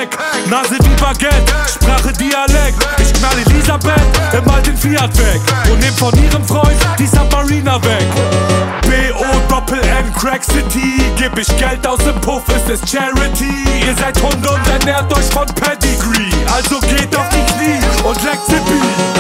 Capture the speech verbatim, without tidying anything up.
Gepäck. Nase wie Baguette, Sprache Dialekt. Ich knall Elisabeth im alten Fiat weg und nehm von ihrem Freund die Submariner weg. B O Doppel N Crack City, geb ich Geld aus dem Puff, ist es Charity. Ihr seid Hunde und ernährt euch von Pedigree, also geht auf die Knie und leckt Zippy.